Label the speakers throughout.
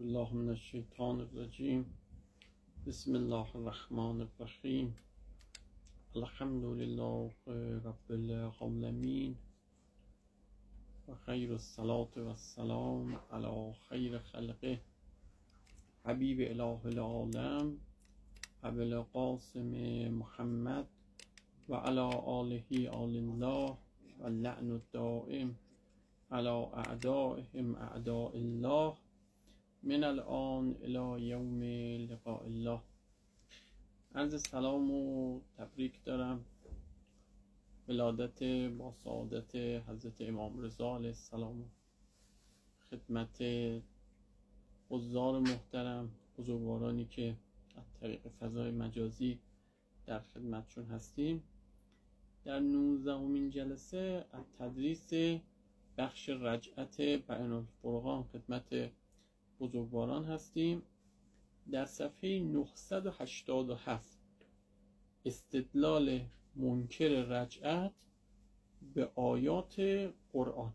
Speaker 1: بالله من الشیطان الرجیم. بسم الله الرحمن الرحیم. الحمد لله رب العالمین و خیر الصلاة و السلام علی خیر خلقه حبیب اله العالم ابی القاسم محمد و علی آله آل الله و لعن الدائم علی اعدائهم اعداء الله من الان الی یوم لقاء الله. عرض سلام و تبریک دارم ولادت با سعادت حضرت امام رضا علیه السلام خدمت حضار محترم، بزرگوارانی که از طریق فضای مجازی در خدمتشون هستیم. در 19مین جلسه از تدریس بخش رجعت بیان الفرقان خدمت بزرگواران هستیم. در صفحه 987 استدلال منکر رجعت به آیات قرآن.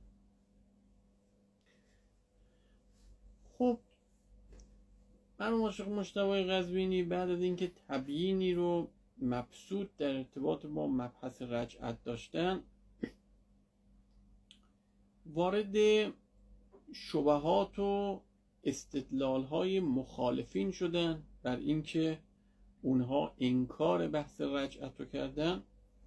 Speaker 1: خب مرحوم عاشق مجتبی قزوینی بعد از اینکه تبیینی رو مبسوط در ارتباط با مبحث رجعت داشتن، وارد شبهات و استدلال‌های مخالفین شدن بر اینکه اونها انکار بحث رجعت رو کردن.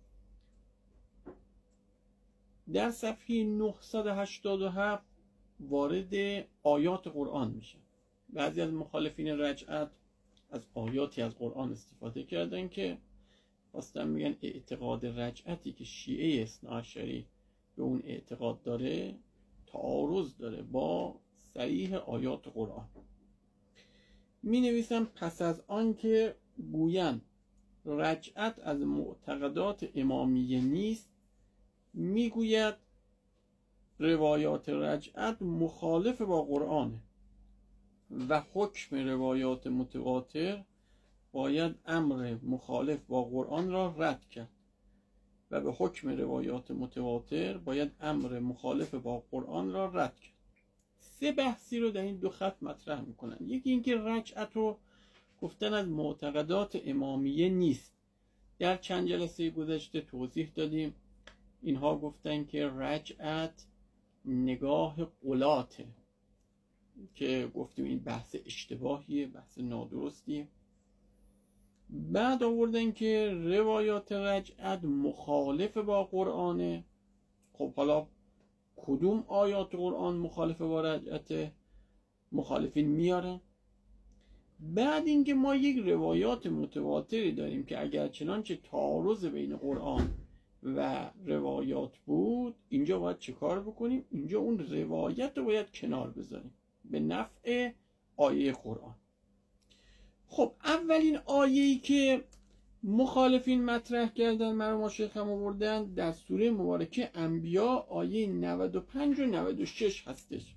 Speaker 1: در صفحه 987 وارد آیات قرآن میشه. بعضی از مخالفین رجعت از آیاتی از قرآن استفاده کردن که خواستن میگن اعتقاد رجعتی که شیعه اثناعشری به اون اعتقاد داره تعارض داره با صریح آیات قرآن. می نویسم پس از آن که گویند رجعت از معتقدات امامیه نیست، می گوید روایات رجعت مخالف با قرآنه و حکم روایات متواتر باید امر مخالف با قرآن را رد کرد و به حکم روایات متواتر باید امر مخالف با قرآن را رد کرد. سه بحثی رو در این دو خط مطرح میکنن. یکی اینکه رجعت رو گفتن از معتقدات امامیه نیست. در چند جلسه گذشته توضیح دادیم. اینها گفتن که رجعت نگاه غلاته که گفتیم این بحث اشتباهیه، بحث نادرستیه. بعد آوردن که روایات رجعت مخالف با قرآنه. خب حالا کدوم آیات قرآن مخالف با رجعت؟ مخالفین میارن. بعد اینکه ما یک روایات متواتری داریم که اگر چنانچه تعارض بین قرآن و روایات بود، اینجا باید چه کار بکنیم؟ اینجا اون روایت رو باید کنار بذاریم به نفع آیه قرآن. خب اولین آیه‌ای که مخالفین مطرح کردن، مرحوم عاشق هم آوردن، در سوره مبارکه انبیا آیه 95 و 96 هستش.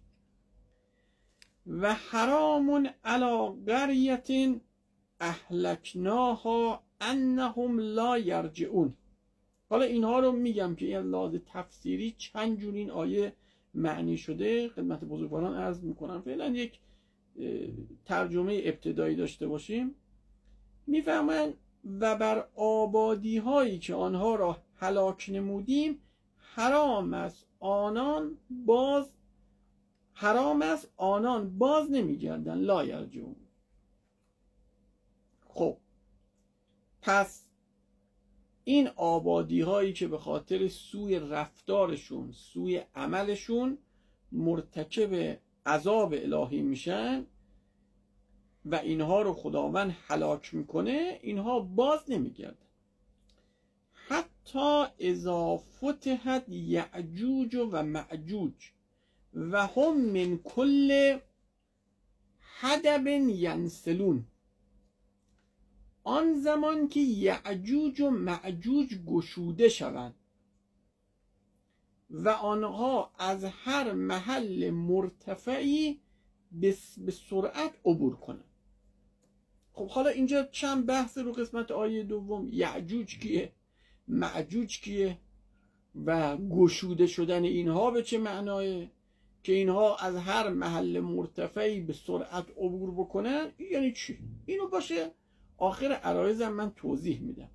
Speaker 1: و حرام علی قریة اهلکناها انهم لا یرجعون. حالا اینها رو میگم که این لحاظ تفسیری چند جور این آیه معنی شده خدمت بزرگواران عرض میکنم. فعلا یک ترجمه ابتدایی داشته باشیم. میفهمن و بر آبادی هایی که آنها را هلاک نمودیم حرام است آنان باز نمیگردن لا یرجعون. خب پس این آبادی هایی که به خاطر سوء رفتارشون، سوء عملشون مرتکب عذاب الهی میشن و اینها رو خداوند هلاک میکنه، اینها باز نمیگردن. حتی اذا فتحت یعجوج و معجوج و هم من کل حدب ینسلون. آن زمان که یعجوج و معجوج گشوده شوند و آنها از هر محل مرتفعی به سرعت عبور کنند. خب حالا اینجا چند بحث رو قسمت آیه دوم. یعجوج کیه؟ معجوج کیه؟ و گشوده شدن اینها به چه معنایه؟ که اینها از هر محل مرتفعی به سرعت عبور بکنن، یعنی چی؟ اینو باشه آخر عرایزم من توضیح میدم.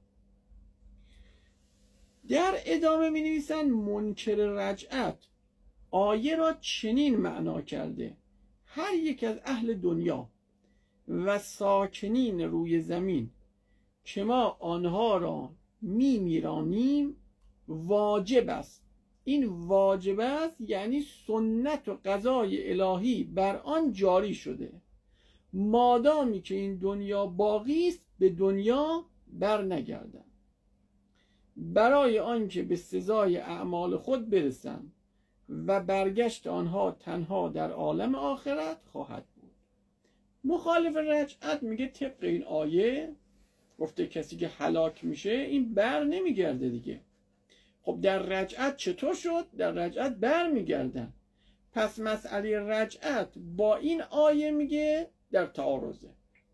Speaker 1: در ادامه می نویسن منکر رجعت آیه را چنین معنا کرده: هر یک از اهل دنیا و ساکنین روی زمین که ما آنها را می میرانیم واجب است. این واجب است یعنی سنت و قضای الهی بر آن جاری شده، مادامی که این دنیا باقی است به دنیا بر نگردند، برای آنکه به سزای اعمال خود برسند و برگشت آنها تنها در عالم آخرت خواهد بود. مخالف رجعت میگه طبق این آیه گفته کسی که هلاک میشه این بر نمیگرده دیگه. خب در رجعت چطور شد؟ در رجعت بر میگردن. پس مسئله رجعت با این آیه میگه در تعارضه.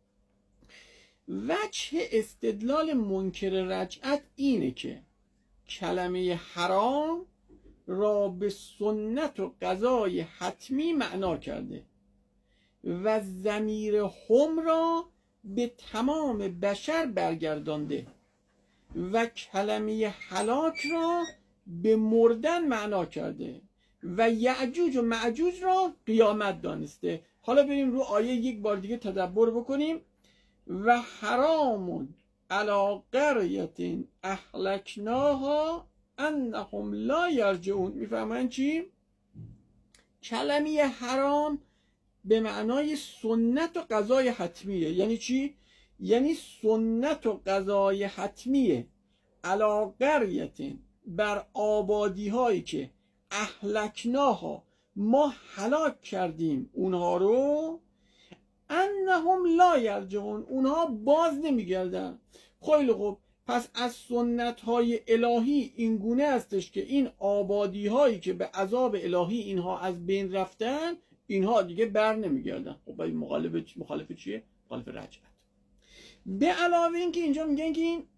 Speaker 1: وجه استدلال منکر رجعت اینه که کلمه حرام را به سنت و قضای حتمی معنا کرده و ضمیر هم را به تمام بشر برگردانده و کلمه هلاک را به مردن معنا کرده و یعجوج و معجوج را قیامت دانسته. حالا بریم رو آیه یک بار دیگه تدبر بکنیم. و حرام علی قریة اهلکناها انهم لا یرجعون. میفهمن چی؟ کلمه حرام به معنای سنت و قضای حتمیه. یعنی چی؟ یعنی سنت و قضای حتمیه علی قریة، بر آبادی هایی که اهلکناها ما هلاک کردیم اونها رو، انهم لا یرجعون، اونها باز نمیگردن. خیلی خوب، پس از سنت های الهی این گونه استش که این آبادی هایی که به عذاب الهی اینها از بین رفتن اینها دیگه بر نمیگردن. خب مخالف چیه؟ مخالف رجعت. به علاوه این که اینجا میگن که این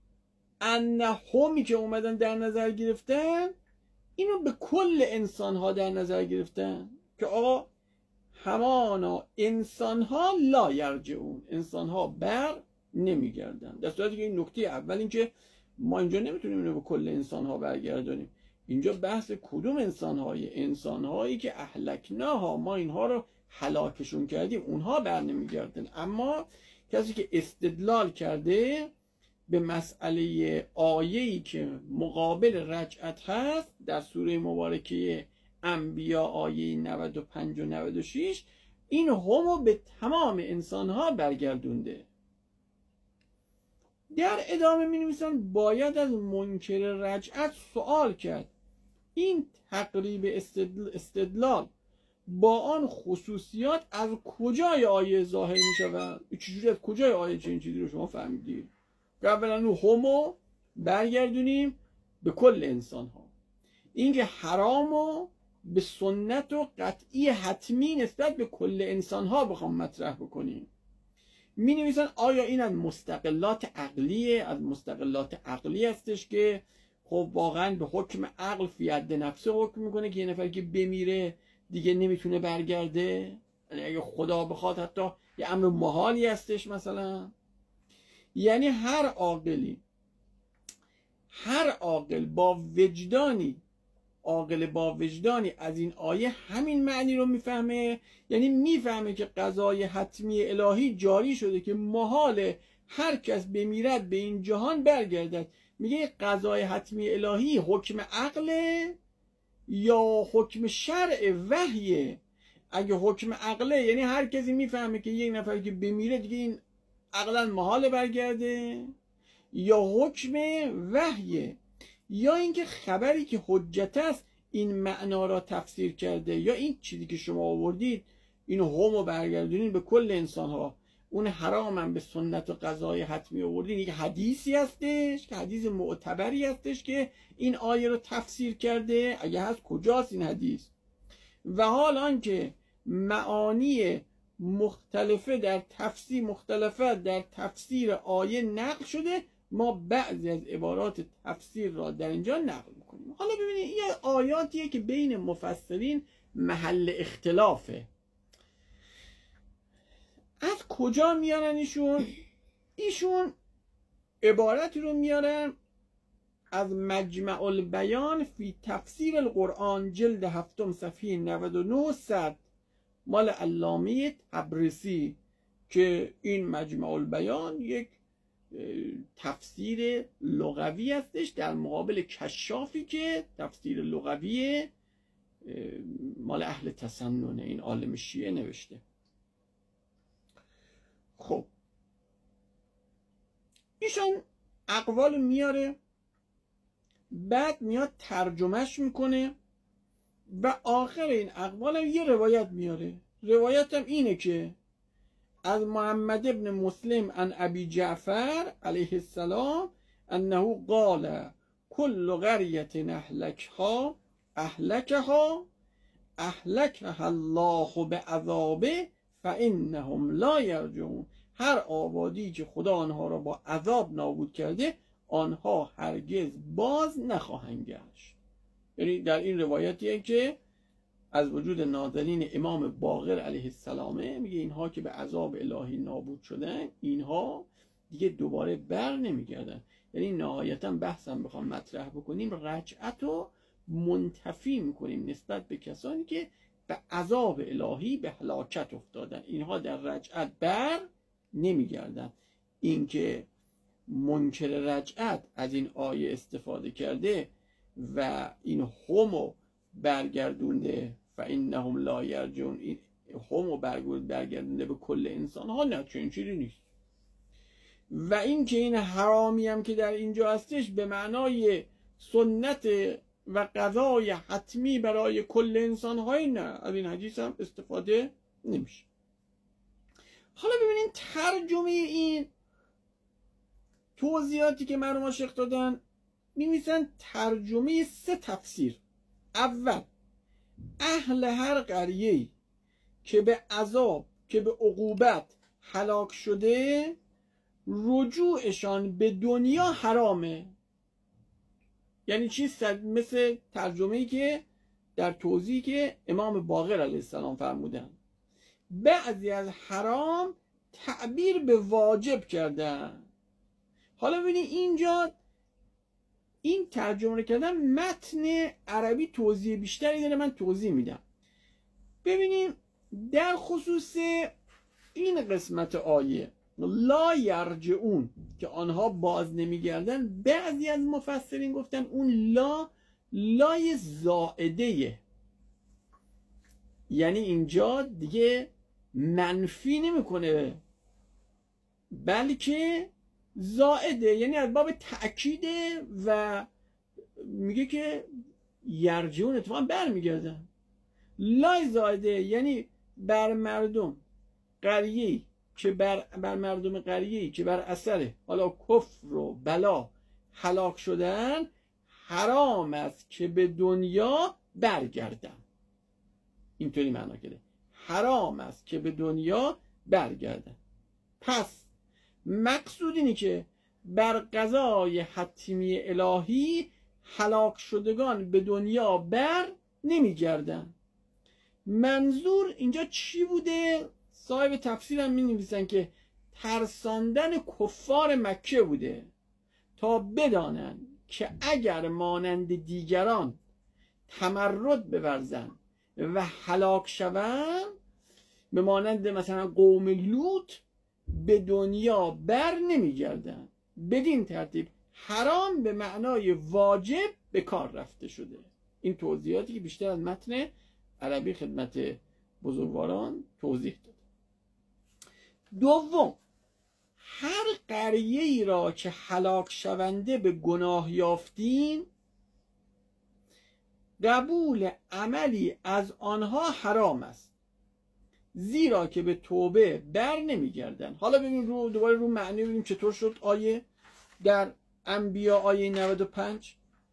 Speaker 1: انهمی که اومدن در نظر گرفتن اینو به کل انسان ها در نظر گرفتن که آقا همانا انسان ها لا یرجعون، انسان ها بر نمیگردن. در صورتی که این نکته اول این که ما اینجا نمیتونیم اینو به کل انسان ها برگردانیم. اینجا بحث کدوم انسان هایی که اهلکناها ما اینها رو هلاکشون کردیم اونها بر نمیگردن. اما کسی که استدلال کرده به مسئله آیه‌ای که مقابل رجعت هست در سوره مبارکه انبیا آیه 95 و 96 این همو به تمام انسانها برگردونده. در ادامه می نویسن باید از منکر رجعت سوال کرد این تقریب استدلال با آن خصوصیات از کجای آیه ظاهر می شود؟ چجوری از کجای آیه چنین چیزی رو شما فهمیدید؟ اولا اون همو برگردونیم به کل انسان ها. اینکه حرامو به سنت و قطعی حتمی نسبت به کل انسان ها بخوام مطرح بکنیم. می نویسن آیا این از مستقلات عقلیه؟ از مستقلات عقلی هستش که خب واقعا به حکم عقل فی حد نفسه حکم میکنه که یه نفر که بمیره دیگه نمیتونه برگرده، یعنی اگه خدا بخواد حتی یه امر محالی هستش مثلا. یعنی هر عاقل با وجدانی از این آیه همین معنی رو میفهمه. یعنی میفهمه که قضای حتمی الهی جاری شده که محال هر کس بمیرد به این جهان برگردد. میگه قضای حتمی الهی حکم عقله یا حکم شرع وحیه؟ اگه حکم عقله یعنی هر کسی میفهمه که یک نفر که بمیره دیگه این عقلا محال برگرده، یا حکم وحیه، یا اینکه خبری که حجت است این معنا را تفسیر کرده، یا این چیزی که شما آوردید اینو همو برگردونین به کل انسان ها، اون حرام هم به سنت و قضای حتمی آوردین. یک حدیثی هستش که حدیث معتبری هستش که این آیه رو تفسیر کرده. اگه هست کجاست این حدیث؟ و حال آنکه معانی مختلفه در تفسیر آیه نقل شده، ما بعضی از عبارات تفسیر را در اینجا نقل میکنیم. حالا ببینید این آیاتیه که بین مفسرین محل اختلافه. از کجا میارن ایشون عبارتی رو میارن از مجمع البیان فی تفسیر القرآن جلد 7 صفحه 99 صد مال علامه تبریسی، که این مجمع البیان یک تفسیر لغوی هستش در مقابل کشافی که تفسیر لغوی مال اهل تسننه، این عالم شیعه نوشته. خب ایشان اقوال میاره، بعد میاد ترجمهش میکنه و آخر این اقوال هم یه روایت میاره. روایت هم اینه که از محمد ابن مسلم عن ابی جعفر علیه السلام انه قال کل قریة اهلکها الله بعذابه فانهم لا یرجعون. هر آبادی که خدا آنها را با عذاب نابود کرده آنها هرگز باز نخواهند گشت. یعنی در این روایتیه که از وجود نازلین امام باقر علیه السلام میگه اینها که به عذاب الهی نابود شدن اینها دیگه دوباره بر نمیگردن. یعنی نهایتا بحثم بخوام مطرح بکنیم رجعت رو منتفی میکنیم نسبت به کسانی که به عذاب الهی به هلاکت افتادن، اینها در رجعت بر نمیگردن. اینکه منکر رجعت از این آیه استفاده کرده و این همو برگردونده فانهم لا یرجعون، این همو برگردونده به کل انسان ها، نه چنین چیزی نیست. و این که این حرامی هم که در اینجا هستش به معنای سنت و قضای حتمی برای کل انسان های، نه، از این حدیث هم استفاده نمیشه. حالا ببینید ترجمه این توضیحاتی که مرحوم مشایخ دادن، می‌نویسن ترجمه 3 تفسیر. اول، اهل هر قریه‌ای که به عذاب که به عقوبت هلاک شده رجوعشان به دنیا حرامه. یعنی چی؟ مثل ترجمه‌ای که در توضیحی که امام باقر علیه السلام فرمودن، بعضی از حرام تعبیر به واجب کردن. حالا ببینید اینجا این ترجمه رو کردن، متن عربی توضیح بیشتری داره، من توضیح میدم. ببینیم در خصوص این قسمت آیه لا یرجعون که آنها باز نمیگردن، بعضی از مفسرین گفتن اون لای زائده، یعنی اینجا دیگه منفی نمیکنه بلکه زائده، یعنی از باب تأکیده و میگه که یرجعون اتفاقا برمیگردن. لای زائده یعنی بر مردم قریه‌ای که بر مردم قریه‌ای که بر اثر حالا کفر و بلا هلاک شدن حرام است که به دنیا برگردن. اینطوری معنا کرده، حرام است که به دنیا برگردن. پس مقصود اینه که بر قضای حتمی الهی هلاک شدگان به دنیا بر نمیگردن. منظور اینجا چی بوده؟ صاحب تفسیر هم می نویسن که ترساندن کفار مکه بوده تا بدانن که اگر مانند دیگران تمرد بورزن و هلاک شوند به مانند مثلا قوم لوط به دنیا بر نمیگردن. بدین ترتیب حرام به معنای واجب به کار رفته شده. این توضیحاتی که بیشتر از متن عربی خدمت بزرگواران توضیح داد. دوم، هر قریه‌ای را که هلاک شونده به گناه یافتیم قبول عملی از آنها حرام است، زیرا که به توبه بر نمیگردن. حالا ببینیم دوباره رو معنی ببینیم چطور شد آیه در انبیاء آیه 95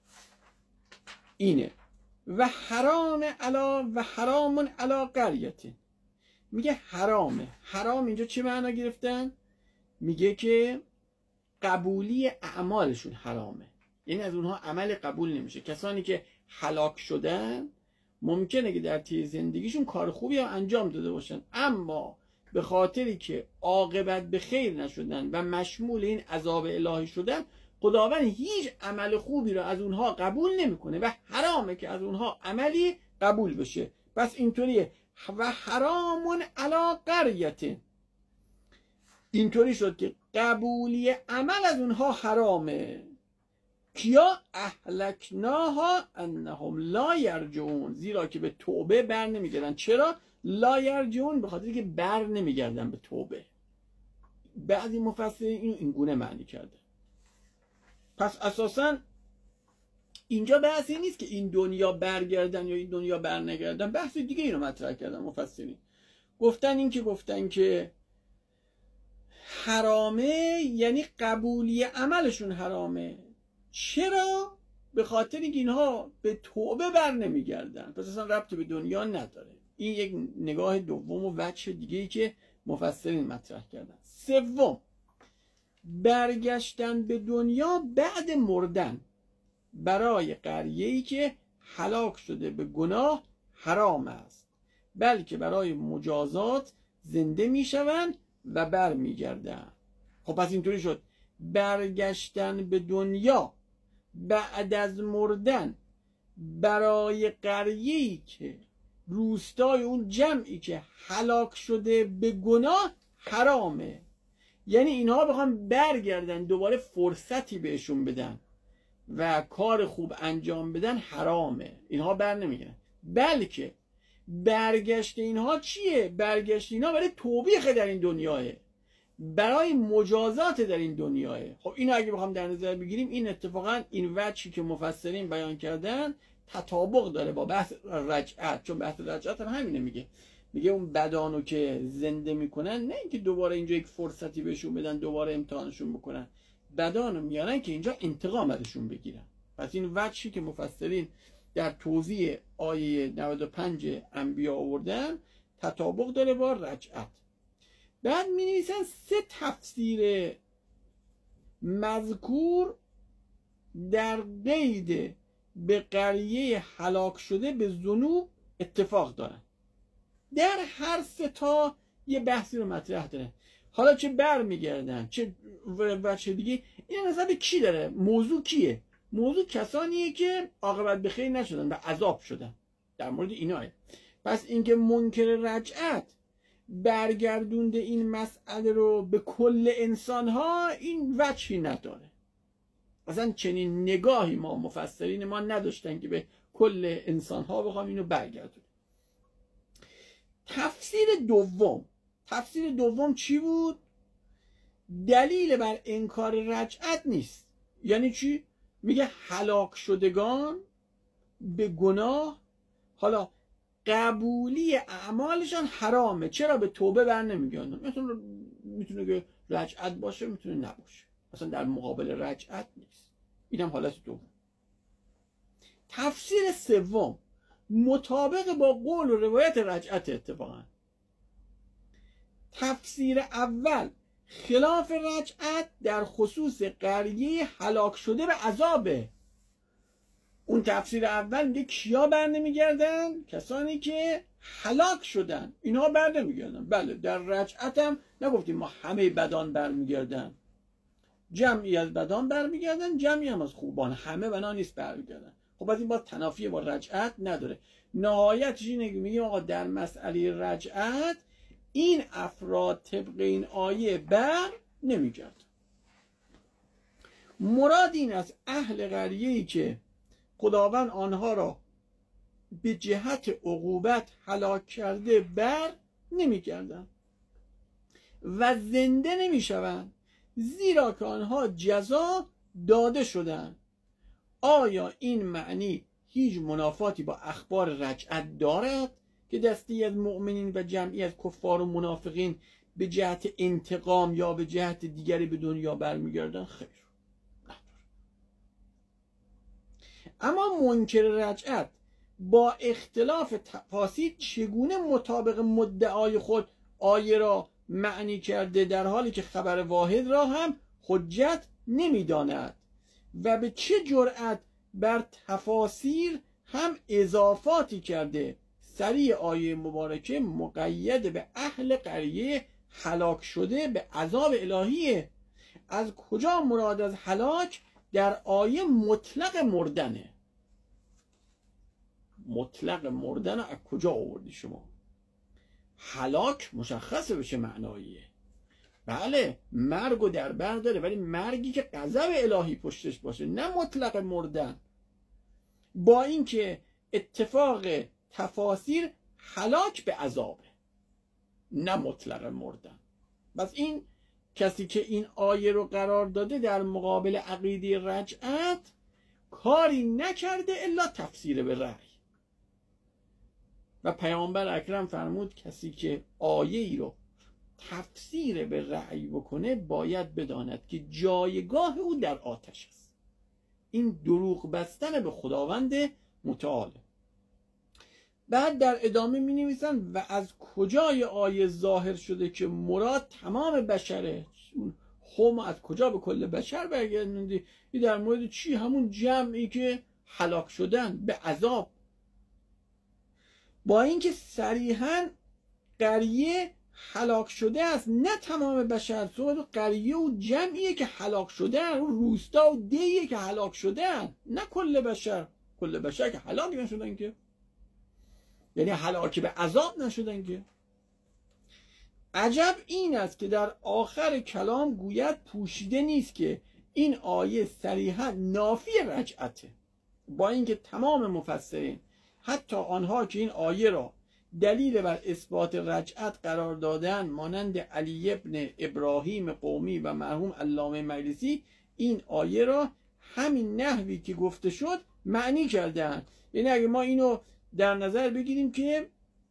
Speaker 1: اینه و حرام علی قریة. میگه حرامه. حرام اینجا چه معنا گرفتن؟ میگه که قبولی اعمالشون حرامه، یعنی از اونها عمل قبول نمیشه. کسانی که هلاک شدن ممکنه که در طی زندگیشون کار خوبی هم انجام داده باشن، اما به خاطری که عاقبت به خیر نشدن و مشمول این عذاب الهی شدن، خداوند هیچ عمل خوبی رو از اونها قبول نمیکنه و حرامه که از اونها عملی قبول بشه. پس اینطوریه و حرامون علی قریه، اینطوری شد که قبولی عمل از اونها حرامه. کیا؟ اهلکناها انهم لا یرجعون، زیرا که به توبه بر نمیگردن. چرا لا یرجعون؟ به خاطر که بر نمیگردن به توبه. بعضی مفسرین اینو اینگونه معنی کرده. پس اساسا اینجا بحثی نیست که این دنیا برگردن یا این دنیا بر نگردن، بحث دیگه اینو مطرح کردن مفسرین. گفتن که حرامه یعنی قبولی عملشون حرامه. چرا؟ به خاطر اینکه اینها به توبه بر نمیگردن، پس اصلا ربطی به دنیا نداره. این یک نگاه دوم و وجه دیگه ای که مفسرین مطرح کردن. سوم، برگشتن به دنیا بعد مردن برای قریه‌ای که هلاک شده به گناه حرام است، بلکه برای مجازات زنده میشوند و بر میگردن. خب پس اینطوری شد برگشتن به دنیا بعد از مردن برای قریه‌ای که روستای اون جمعی که هلاک شده به گناه حرامه. یعنی اینها بخوام برگردن دوباره فرصتی بهشون بدن و کار خوب انجام بدن حرامه، اینها بر نمیگردن. بلکه برگشت اینها چیه؟ برگشت اینها برای توبیخ در این دنیاه، برای مجازات در این دنیاه. خب اینو اگه بخوام در نظر بگیریم، این اتفاقا این وجهی که مفسرین بیان کردن تطابق داره با بحث رجعت، چون بحث رجعت هم همینه، میگه اون بدانو که زنده میکنن، نه اینکه دوباره اینجا یک فرصتی بهشون بدن دوباره امتحانشون بکنن، بدانو میارن که اینجا انتقام ازشون بگیرن. پس این وجهی که مفسرین در توضیح آیه 95 انبیا آوردن تطابق داره با رجعت. بعد می نویسن 3 تفسیر مذکور در قید به قریه هلاک شده به ذنوب اتفاق دارن. در هر 3 تا یه بحثی رو مطرح داره. حالا چه بر میگردن چه وجه دیگه، این نسبت به کی داره؟ موضوع کیه؟ موضوع کسانیه که عاقبت به خیر نشدن و عذاب شدن، در مورد ایناه. پس اینکه منکر رجعت برگردونده این مسئله رو به کل انسان ها، این وجهی نداره. اصلا چنین نگاهی ما مفسرین ما نداشتن که به کل انسان ها بخوام اینو برگردونیم. تفسیر دوم چی بود؟ دلیل بر انکار رجعت نیست. یعنی چی؟ میگه هلاک شدگان به گناه، حالا قبولی اعمالشان حرامه، چرا به توبه بر نمیگردن. میتونه که رجعت باشه، میتونه نباشه، اصلا در مقابل رجعت نیست. اینم حالت دوم. تفسیر سوم مطابق با قول و روایت رجعت. اتفاقا تفسیر اول خلاف رجعت در خصوص قریه هلاک شده به عذابه. اون تفسیر اول میگه کیا بر نمیگردن؟ کسانی که هلاک شدن، اینها بر نمیگردن. بله در رجعت هم نگفتیم ما همه بدان بر میگردن، جمعی از بدان بر میگردن، جمعی هم از خوبان، همه بنا نیست بر میگردن. خب از این با تنافی با رجعت نداره. نهایتش اینه که میگیم آقا در مسئله رجعت این افراد طبق این آیه بر نمیگردن. مراد این از اهل قریه‌ای که خداوند آنها را به جهت عقوبت هلاک کرده بر نمیگردن و زنده نمیشوند، زیرا که آنها جزا داده شدند. آیا این معنی هیچ منافاتی با اخبار رجعت دارد که دستی از مؤمنین و جمعی از کفار و منافقین به جهت انتقام یا به جهت دیگری به دنیا برمیگردن؟ خیر. اما منکر رجعت با اختلاف تفاسیر چگونه مطابق مدعای خود آیه را معنی کرده، در حالی که خبر واحد را هم حجت نمیداند و به چه جرأت بر تفاسیر هم اضافاتی کرده. سری آیه مبارکه مقید به اهل قریه هلاک شده به عذاب الهیه. از کجا مراد از هلاک؟ در آیه مطلق مردنه. مطلق مردن از کجا آوردی شما؟ هلاک مشخصه بشه معناییه. بله مرگ و در بر داره، ولی مرگی که غضب الهی پشتش باشه، نه مطلق مردن. با اینکه اتفاق تفاسیر هلاک به عذابه، نه مطلق مردن. بس این کسی که این آیه رو قرار داده در مقابل عقیده رجعت کاری نکرده الا تفسیر به رأی. و پیامبر اکرم فرمود کسی که آیه ای رو تفسیر به رأی بکنه باید بداند که جایگاه او در آتش است. این دروغ بستن به خداوند متعال. بعد در ادامه می نویسن و از کجای آیه ظاهر شده که مراد تمام بشره. هم از کجا به کل بشر برگردوندی؟ این در مورد چی؟ همون جمعی که هلاک شدن به عذاب. با اینکه صریحاً قریه هلاک شده است، نه تمام بشر. صحبت قریه و جمعیه که هلاک شدن، و روستا و دیه که هلاک شدن، نه کل بشر. کل بشر که هلاک نشدن که، یعنی هلاکی به عذاب نشدن که. عجب این است که در آخر کلام گوید پوشیده نیست که این آیه صریحاً نافی رجعته. با اینکه تمام مفسرین، حتی آنها که این آیه را دلیل بر اثبات رجعت قرار دادن، مانند علی ابن ابراهیم قومی و مرحوم علامه مجلسی، این آیه را همین نحوی که گفته شد معنی کردن. یعنی اگه ما اینو در نظر بگیریم که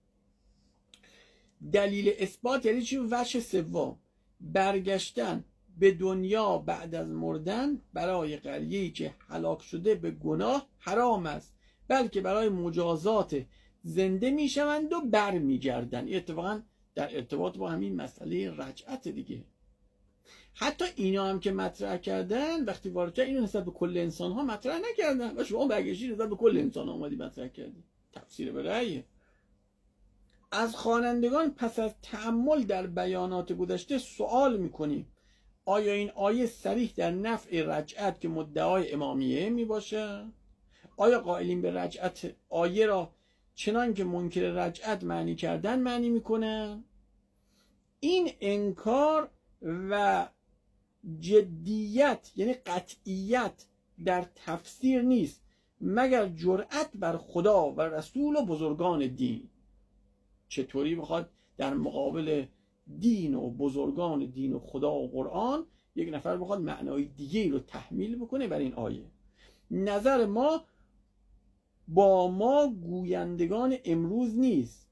Speaker 1: دلیل اثبات یعنی چی؟ وجه سوم، برگشتن به دنیا بعد از مردن برای قریه‌ای که هلاک شده به گناه حرام است، بلکه برای مجازات زنده میشوند و بر میگردن. اتفاقا در ارتباط با همین مسئله رجعت دیگه. حتی اینا هم که مطرح کردن، وقتی وارد اینو نسبت به کل انسان ها مطرح نکردن و شما برگشتی نسبت به کل انسان ها اومدی مطرح کردی. تفسیر به رأیه. از خوانندگان پس از تأمل در بیانات گذشته سوال میکنیم آیا این آیه صریح در نفع رجعت که مدعای امامیه میباشه؟ آیا قائلین به رجعت آیه را چنان که منکر رجعت معنی کردن معنی میکنه؟ این انکار و جدیت یعنی قطعیت در تفسیر نیست مگر جرأت بر خدا و رسول و بزرگان دین. چطوری بخواد در مقابل دین و بزرگان دین و خدا و قرآن یک نفر بخواد معنای دیگه رو تحمیل بکنه بر این آیه؟ نظر ما با ما گویندگان امروز نیست،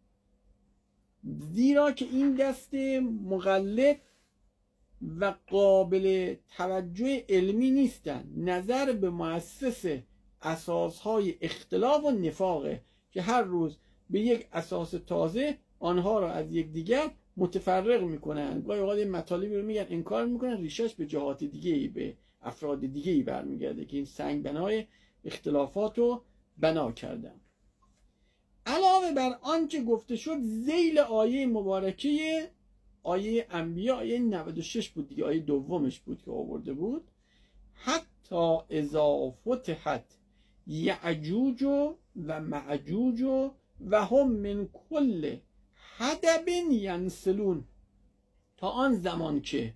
Speaker 1: زیرا که این دست مغلط و قابل توجه علمی نیستند. نظر به مؤسس اساسهای اختلاف و نفاقه که هر روز به یک اساس تازه آنها را از یکدیگر متفرق میکنن. گاهی اوقات مطالبی رو میگن انکار میکنن، ریشش به جهات دیگه‌ای، به افراد دیگه‌ای برمیگرده که این سنگ بنای اختلافات رو بنا کردن. علاوه بر آنچه گفته شد، ذیل آیه مبارکه آیه انبیاء آیه 96 بود دیگه، آیه دومش بود که آورده بود، حتی اذا فتحت یعجوج و معجوج و هم من کل حدب ینسلون، تا آن زمان که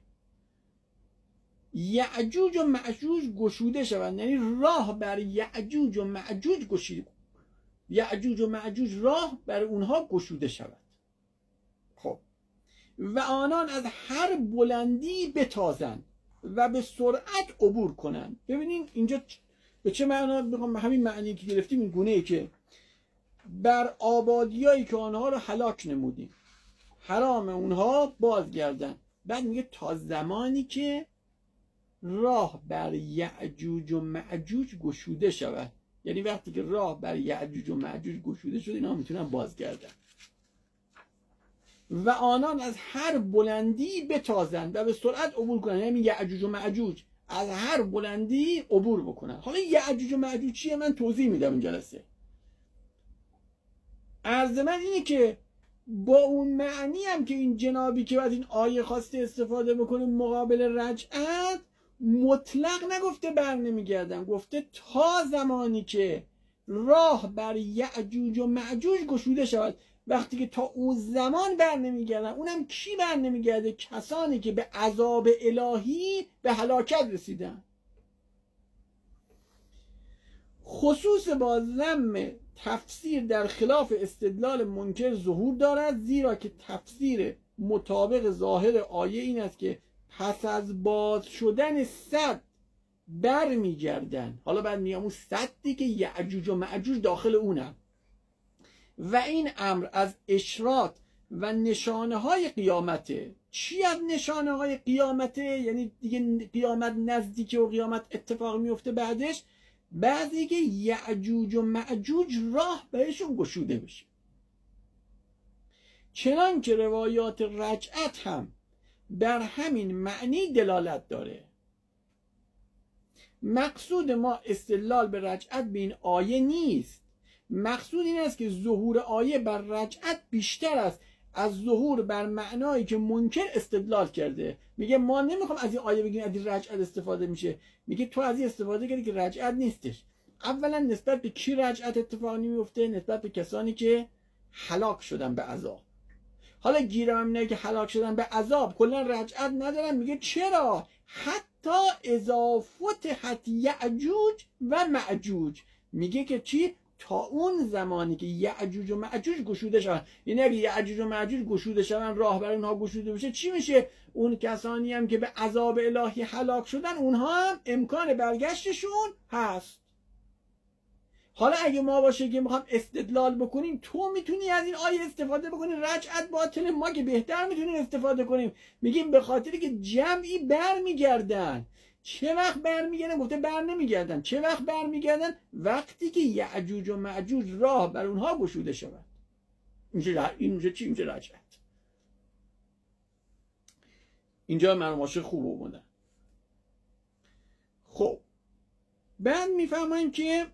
Speaker 1: یعجوج و معجوج گشوده شوند، یعنی راه بر یعجوج و معجوج گشوده، یعجوج و معجوج راه بر اونها گشوده شود. خب و آنان از هر بلندی بتازند و به سرعت عبور کنند. ببینین اینجا به چه معنا؟ بخوام همین معنی که گرفتیم این گونه ای که بر آبادیایی که آنها رو هلاک نمودیم حرام اونها بازگردن. بعد میگه تا زمانی که راه بر یعجوج و معجوج گشوده شود، یعنی وقتی که راه بر یعجوج و معجوج گشوده شد اینا میتونن بازگردن. و آنان از هر بلندی بتازند و به سرعت عبور کنند، یعنی یعجوج و معجوج از هر بلندی عبور بکنن. حالا یأجوج و مأجوج چیه؟ من توضیح میدم این جلسه. عرض من اینه که با اون معنی هم که این جنابی که از این آیه خواسته استفاده بکنه مقابل رجعت، مطلق نگفته بر نمیگردن، گفته تا زمانی که راه بر یأجوج و مأجوج گشوده شود. وقتی که تا اون زمان بر نمیگردن، اونم کی بر نمیگرده؟ کسانی که به عذاب الهی به هلاکت رسیدن. خصوص با ذم تفسیر در خلاف استدلال منکر ظهور دارد، زیرا که تفسیر مطابق ظاهر آیه این است که پس از باز شدن سد بر میگردن. حالا بعد میگم اون سدی که یأجوج و مأجوج داخل اونم، و این امر از اشراط و نشانه های قیامته. چی از نشانه های قیامته؟ یعنی دیگه قیامت نزدیکه و قیامت اتفاق میفته بعدش. بعضی که یأجوج و مأجوج راه بهشون گشوده بشه. چنان که روایات رجعت هم بر همین معنی دلالت داره. مقصود ما استدلال به رجعت به این آیه نیست. مقصود این است که ظهور آیه بر رجعت بیشتر است از ظهور بر معنایی که منکر استدلال کرده. میگه ما نمیخوام از این آیه بگیم از این رجعت استفاده میشه. میگه تو از این استفاده کردی که رجعت نیستش. اولا نسبت به کی رجعت اتفاق نمیفته؟ نسبت به کسانی که هلاک شدن به عذاب. حالا گیرم هم اینه که هلاک شدن به عذاب کلا رجعت ندارن. میگه چرا؟ حتی اذا فتحت یأجوج و مأجوج. میگه که چی؟ تا اون زمانی که یأجوج و مأجوج گشوده شون. یعنی اگه یأجوج و مأجوج گشوده شون، راه برای اونها گشوده بشه، چی میشه؟ اون کسانی هم که به عذاب الهی هلاک شدن، اونها هم امکان برگشتشون هست. حالا اگه ما باشه که میخوام استدلال بکنیم، تو میتونی از این آیه استفاده بکنی رجعت باطل، ما که بهتر میتونیم استفاده کنیم. میگیم به خاطری که جمعی برمیگردن. چه وقت برمیگردن؟ گفته بر نمیگردن. چه وقت برمیگردن؟ وقتی که یأجوج و مأجوج راه بر اونها گشوده شود. اینجا چی؟ اینجا رجعت. اینجا مرماشه خوب اومدن. خب بعد میفهمن که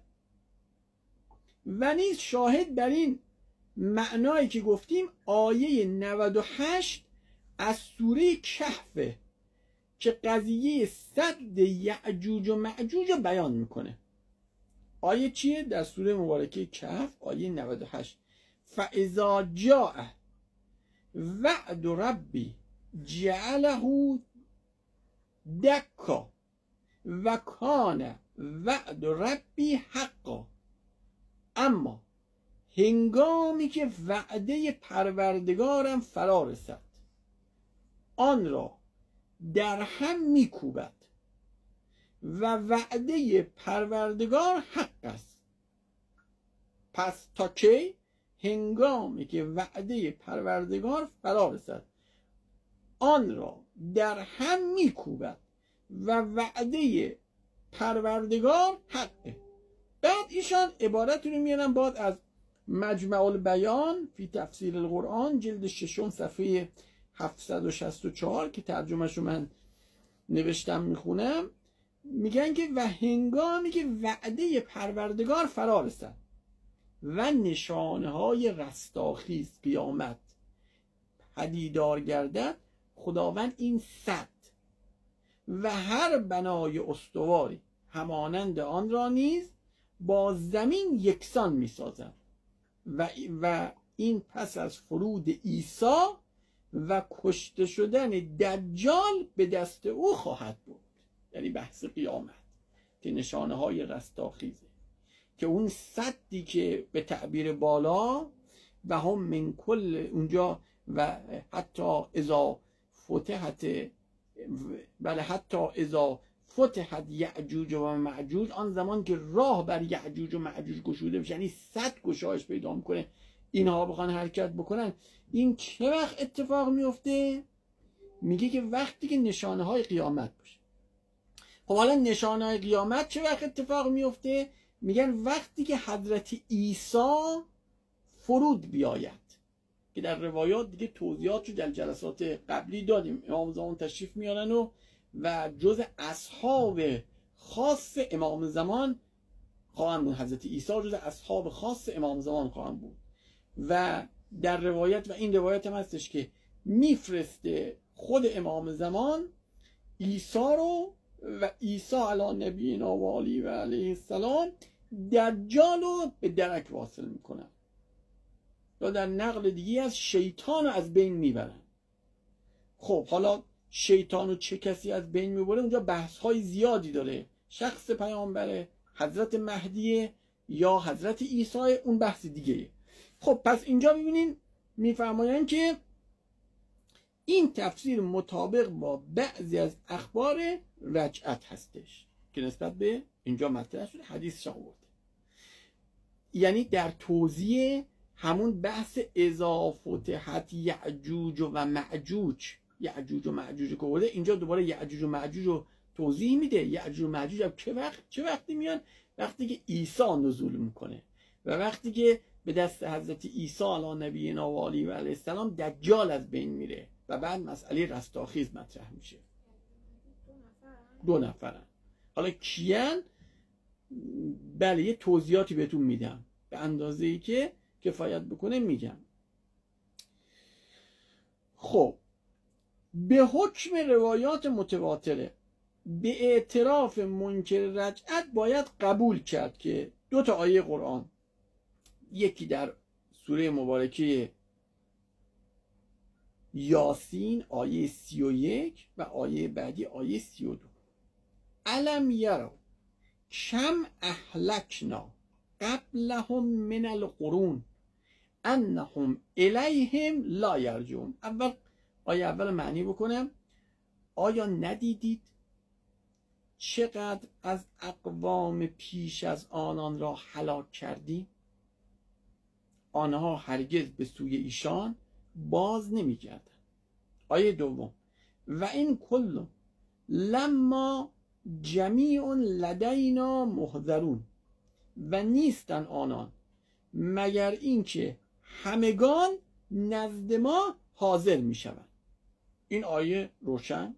Speaker 1: و نیز شاهد بر این معنایی که گفتیم آیه 98 از سوره کهف که قضیه سد یأجوج و مأجوج رو بیان میکنه. آیه چیه؟ در سوره مبارکه کهف آیه 98. فاذا جاء وعد ربی جعله دکا و کان وعد ربی حقا. اما هنگامی که وعده پروردگارم فرا رسد، آن را در هم میکوبد و وعده پروردگار حق است. پس تا کی؟ هنگامی که وعده پروردگار فرا رسد، آن را در هم میکوبد و وعده پروردگار حقه. بعد ایشان عبارت رو میارن باز از مجمع البیان فی تفسیر القرآن جلد 6 صفحه 764 که ترجمهش رو من نوشتم میخونم. میگن که و هنگامی که وعده پروردگار فرا رسد و نشانه های رستاخیز قیامت پدیدار گردد، خداوند این سد و هر بنای استواری همانند آن را نیز با زمین یکسان میسازد و این پس از فرود عیسی و کشته شدن دجال به دست او خواهد بود. یعنی بحث قیامت که نشانه های رستاخیزه، که اون سدی که به تعبیر بالا و هم من کل اونجا و حتی اذا فتحت، بله حتی اذا فتحت یأجوج و مأجوج، آن زمان که راه بر یأجوج و مأجوج گشوده بشه، یعنی سد گشایش پیدا میکنه، اینها بخوان حرکت بکنن. این چه وقت اتفاق میفته؟ میگه که وقتی که نشانه های قیامت باشه. خب حالا نشانه های قیامت چه وقت اتفاق میفته؟ میگن وقتی که حضرت عیسی فرود بیاید، که در روایات دیگه توضیحات رو در جلسات قبلی دادیم. امام زمان تشریف میارن و و جز اصحاب خاص امام زمان خواهند بود. حضرت عیسی جز اصحاب خاص امام زمان خواهند بود. و در روایت، و این روایت هم هستش که میفرسته خود امام زمان عیسی رو و عیسی علی نبینا و علی و علیه السلام دجال رو به درک واصل میکنن، یا در نقل دیگه از شیطان رو از بین میبرن. خب حالا شیطان رو چه کسی از بین میبره اونجا بحث های زیادی داره، شخص پیامبره، حضرت مهدیه یا حضرت عیسی، اون بحث دیگه. خب پس اینجا ببینین میفرمایند که این تفسیر مطابق با بعضی از اخبار رجعت هستش که نسبت به اینجا مطرح شده، حدیث آورده. یعنی در توضیح همون بحث اضافتحت یعجوج و معجوج، یعجوج و معجوج که آورده اینجا دوباره یعجوج و معجوج رو توضیح میده. یعجوج و معجوج هم چه وقتی میان؟ وقتی که عیسی نزول میکنه و وقتی که به دست حضرت عیسی علی نبینا و علیه و علیه السلام دجال از بین میره و بعد مسئله رستاخیز مطرح میشه. 2 نفرن. حالا کیان؟ بله یه توضیحاتی بهتون میدم به اندازه‌ای که کفایت بکنه میگم. خب به حکم روایات متواتره به اعتراف منکر رجعت باید قبول کرد که 2 تا آیه قرآن، یکی در سوره مبارکه یاسین آیه 31 و آیه بعدی آیه 32، الم یروا کم اهلکنا قبلهم من القرون انهم الیهم لا یرجعون. اول معنی بکنم. آیا ندیدید چقدر از اقوام پیش از آنان را هلاک کردیم؟ آنها هرگز به سوی ایشان باز نمی‌گردند. آیه دوم، و این کل لما جمیع لدینا محضرون، و نیستن آنان مگر اینکه همگان نزد ما حاضر میشوند. این آیه روشن.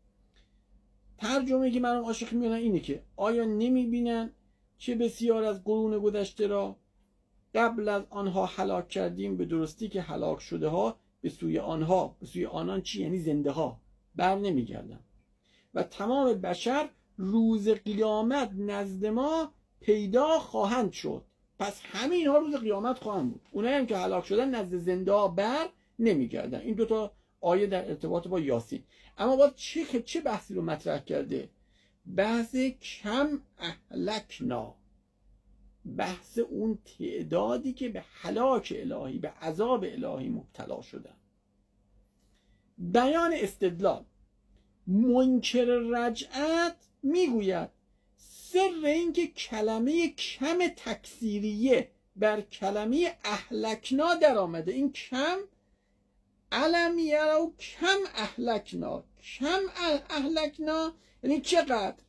Speaker 1: ترجمه که مردم عاشق میانن اینه که آیا نمیبینن چه بسیار از قرون گذشته را قبل از آنها هلاک کردیم، به درستی که هلاک شده ها به سوی آنان چی؟ یعنی زنده ها بر نمیگردن و تمام بشر روز قیامت نزد ما پیدا خواهند شد. پس همه اینها روز قیامت خواهند بود. اونایی هم که هلاک شدن نزد زنده ها بر نمیگردن. این 2 تا آیه در ارتباط با یاسین. اما باز چه بحثی رو مطرح کرده؟ بحث کم اهلکنا، بحث اون تعدادی که به هلاک الهی، به عذاب الهی مبتلا شدن. بیان استدلال. منکر رجعت میگوید سر این که کلمه کم تکثیریه بر کلمه اهلکنا در آمده، این کم، علم یرو کم اهلکنا، کم اهلکنا یعنی چقدر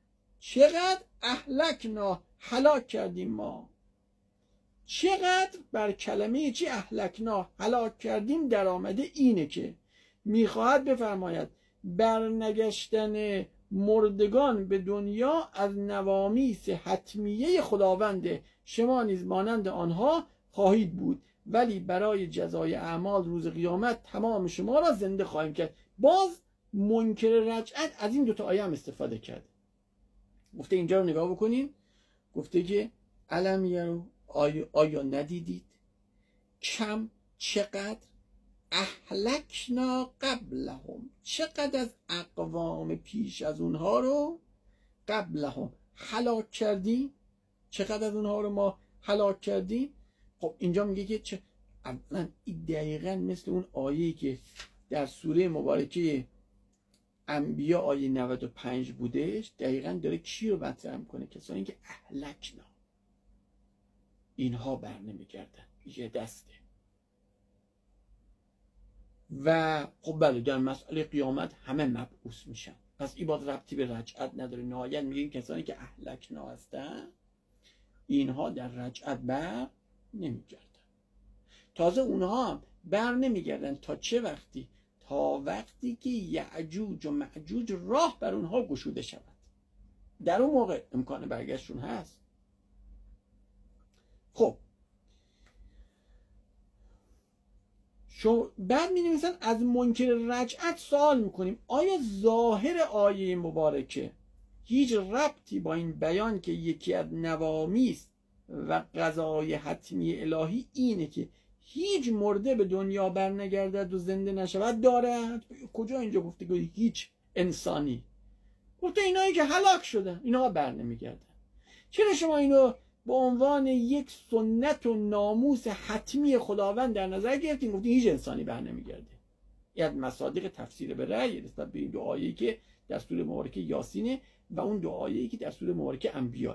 Speaker 1: اهلکنا هلاک کردیم ما، چقدر بر کلمه چی اهلکنا هلاک کردیم در آمده. اینه که میخواهد بفرماید برنگشتن مردگان به دنیا از نوامیس حتمیه خداونده، شما نیز مانند آنها خواهید بود، ولی برای جزای اعمال روز قیامت تمام شما را زنده خواهیم کرد. باز منکر رجعت از این 2 تا آیه هم استفاده کرد. گفته اینجا رو نگاه بکنین، گفته که الم یرو آیا ندیدید کم چقدر اهلکنا قبلهم، چقدر از اقوام پیش از اونها رو قبلهم هلاک کردیم، چقدر از اونها رو ما هلاک کردیم. خب اینجا میگه که اولا دقیقا مثل اون آیه‌ای که در سوره مبارکه انبیا آیه 95 بودش، دقیقا داره کی رو مطرح میکنه؟ کسانی که اهلکنا، اینها بر نمیگردن، یه دسته. و خب بله در مسئله قیامت همه مبعوث میشن، پس این باز ربطی به رجعت نداره. نهایت میگه کسانی که اهلکنا هستن اینها در رجعت بر نمیگردن. تازه اونها هم بر نمیگردن تا چه وقتی؟ تا وقتی که یعجوج و معجوج راه بر اونها گشوده شود. در اون موقع امکان برگشتشون هست. خب بعد می نویسن از منکر رجعت سوال میکنیم آیا ظاهر آیه مبارکه هیچ ربطی با این بیان که یکی از نوامیس و قضای حتمی الهی اینه که هیچ مرده به دنیا برنگردد و زنده نشود دارد؟ کجا اینجا گفته که هیچ انسانی؟ گفته اینایی که هلاک شدن اینها برنمیگردن. چرا شما اینو به عنوان یک سنت و ناموس حتمی خداوند در نظر گرفتین؟ گفتین هیچ انسانی برنمیگرده. این از مصادیق تفسیر به رأی نسبت به این دو آیه‌ای که در سوره مبارکه یاسینه و اون دو آیه‌ای که در سوره مبارکه انبیاء.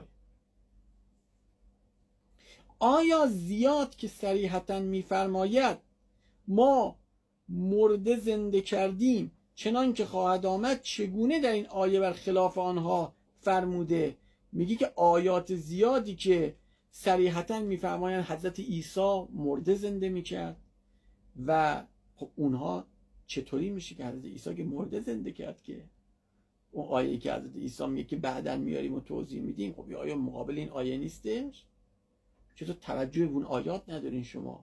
Speaker 1: آیا زیاد که صریحتاً می‌فرماید ما مرده زنده کردیم چنان که خواهد آمد، چگونه در این آیه بر خلاف آنها فرموده؟ میگه که آیات زیادی که صریحتاً می‌فرمایند حضرت عیسی مرده زنده می‌کرد و خب اونها چطوری میشه که حضرت عیسی که مرده زنده کرد که اون آیه‌ای که حضرت عیسی میگه که بعداً میاریم و توضیح میدیم، خب آیا مقابل این آیه نیستش؟ چطور توجه به اون آیات ندارین شما؟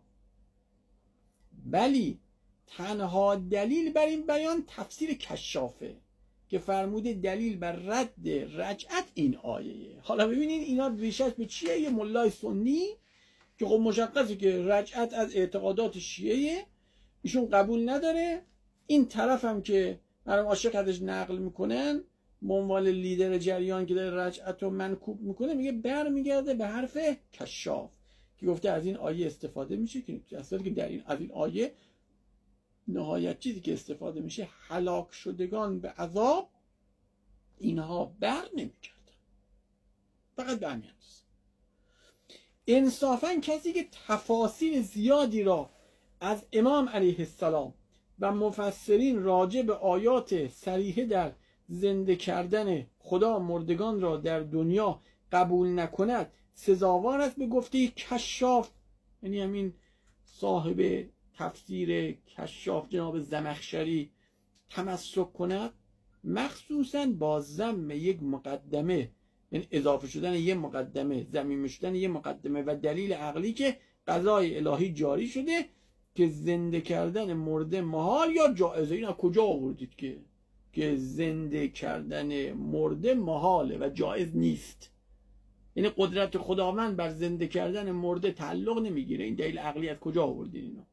Speaker 1: بلی تنها دلیل بر این بیان تفسیر کشافه که فرموده دلیل بر رد رجعت این آیه. حالا ببینید اینا ریشش به چیه؟ یه ملای سنی که خب مشخصه که رجعت از اعتقادات شیعه ایشون قبول نداره، این طرف هم که مردم عاشق ازش نقل میکنن به عنوان لیدر جریان که داره رجعت رو منکوب میکنه، میگه برمیگرده به حرف کشاف که گفته از این آیه استفاده میشه که اصلا که در این از این آیه نهایت چیزی که استفاده میشه هلاک شدگان به عذاب اینها بر نمیگردن، فقط برمیگردن. انصافا کسی که تفاصیل زیادی را از امام علیه السلام و مفسرین راجع به آیات صریحه در زنده کردن خدا مردگان را در دنیا قبول نکند سزاوار است به گفته کشاف، یعنی همین صاحب تفسیر کشاف جناب زمخشری تمسک کند، مخصوصا با ضم یک مقدمه، یعنی اضافه شدن یک مقدمه، ضمیمه شدن یک مقدمه و دلیل عقلی که قضای الهی جاری شده که زنده کردن مرده محال یا جائزه. اینا کجا آوردید که زنده کردن مرده محاله و جایز نیست؟ یعنی قدرت خداوند بر زنده کردن مرده تعلق نمیگیره. این دلیل عقلی از کجا آوردید اینا؟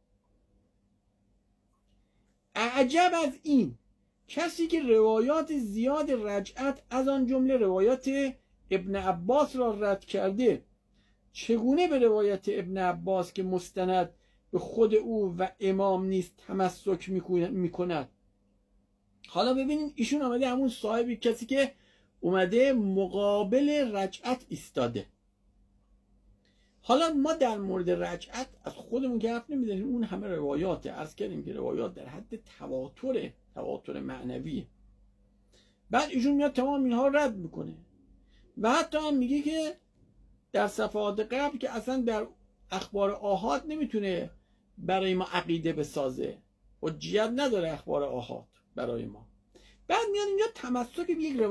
Speaker 1: عجب از این کسی که روایات زیاد رجعت از آن جمله روایات ابن عباس را رد کرده، چگونه به روایت ابن عباس که مستند به خود او و امام نیست تمسک میکند؟ حالا ببینید ایشون آمده همون صاحبی کسی که اومده مقابل رجعت ایستاده. حالا ما در مورد رجعت از خودمون که حرف نمیزنیم، اون همه روایات عرض کردیم که روایات در حد تواتر معنوی. بعد ایشون میاد تمام اینها رد میکنه و حتی هم میگه که در صفحات قبل که اصلا در اخبار آحاد نمیتونه برای ما عقیده بسازه، حجیت نداره اخبار آحاد برای ما. بعد میاد اینجا تمسک به یک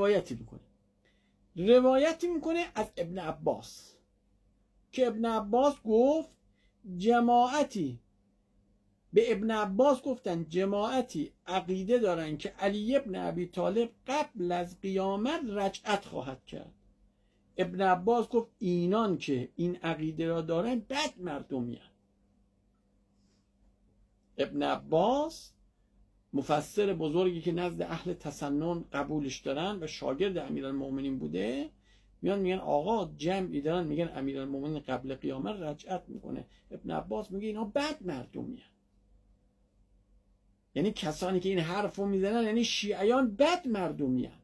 Speaker 1: روایتی میکنه از ابن عباس که ابن عباس گفت جماعتی به ابن عباس گفتن جماعتی عقیده دارن که علی ابن ابی طالب قبل از قیامت رجعت خواهد کرد. ابن عباس گفت اینان که این عقیده را دارن بد مردمی هستند. ابن عباس مفسر بزرگی که نزد اهل تسنن قبولش دارن و شاگرد امیرالمومنین بوده، میگن آقا جمعی دارن میگن امیرالمومنین قبل قیامت رجعت میکنه. ابن عباس میگه اینا بد مردمی هستند. یعنی کسانی که این حرفو میزنن یعنی شیعیان بد مردمی هستند.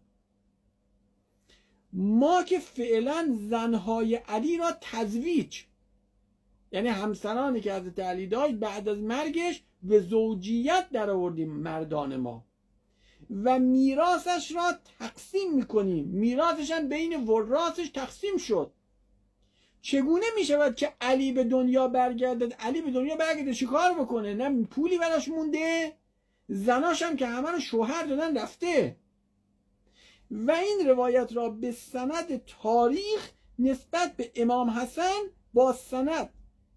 Speaker 1: ما که فعلا زنهای علی را تزویج، یعنی همسرانی که حضرت علی داشت بعد از مرگش به زوجیت در آوردیم مردان ما و میراثش را تقسیم میکنیم. میراثش هم بین ورثش تقسیم شد. چگونه میشود که علی به دنیا برگردد؟ علی به دنیا برگرده چیکار بکنه؟ نه پولی براش مونده، زناش هم که همه رو شوهر دادن رفته. و این روایت را به سند تاریخ نسبت به امام حسن با سند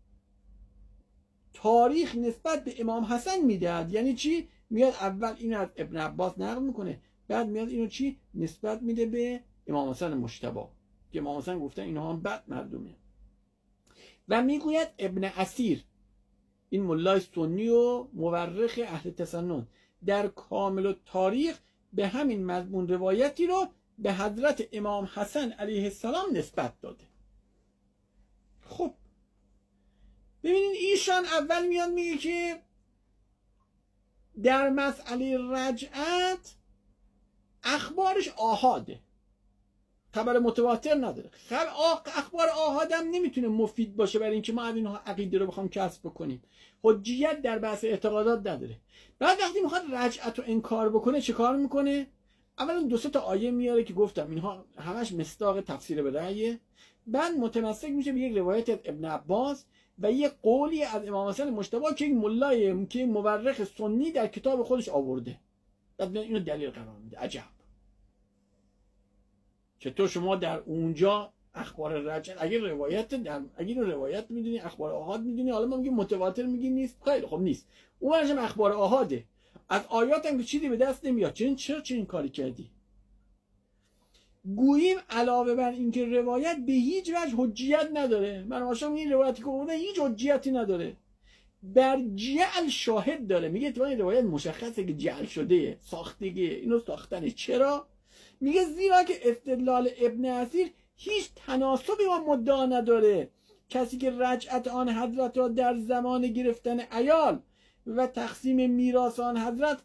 Speaker 1: تاریخ نسبت به امام حسن میدهد. یعنی چی؟ میاد اول این از ابن عباس نقل میکنه، بعد میاد اینو چی نسبت میده به امام حسن مجتبی که امام حسن گفتن اینها هم بد مردمه. و میگوید ابن اسیر، این ملای سنی و مورخ اهل تسنن، در کامل التاریخ به همین مضمون روایتی رو به حضرت امام حسن علیه السلام نسبت داده. خب ببینید ایشان اول میاد میگه که در مسئله رجعت اخبارش آحاده، خبر متواتر نداره. اخبار آحاد هم نمیتونه مفید باشه برای اینکه ما از اینها عقیده رو بخوام کسب بکنیم. حجیت در بحث اعتقادات نداره. بعد وقتی میخواد رجعت رو انکار بکنه چه کار میکنه؟ اولا 2-3 تا آیه میاره که گفتم اینها همش مصداق تفسیر به رأیه. بعد متمسک میشه به یک روایت از ابن عباس و یک قولی از امام حسن مجتبی که یک ملای که مورخ سنی در کتاب خودش آورده. بعد اینو دلیل قرار میده. عجب. چطور شما در اونجا اخبار رجعت اگه روایت میدونی، اخبار آحاد میدونی، حالا ما میگیم متواتر میگی نیست، خیلی خب نیست، اونش هم اخبار آحاده، از آیات هم که چیزی به دست نمیاد، چرا این کاری کردی؟ گوییم علاوه بر اینکه روایت به هیچ وجه حجیت نداره، من عاشق این روایتی که گفتم هیچ حجیتی نداره، بر جعل شاهد داره. میگه تو این روایت مشخصه که جعل شده، ساختگی، اینو ساختنه. چرا؟ میگه زیرا که استدلال ابن اسیر هیچ تناسبی با مدعا نداره. کسی که رجعت آن حضرت را در زمان گرفتن عیال و تقسیم میراث آن حضرت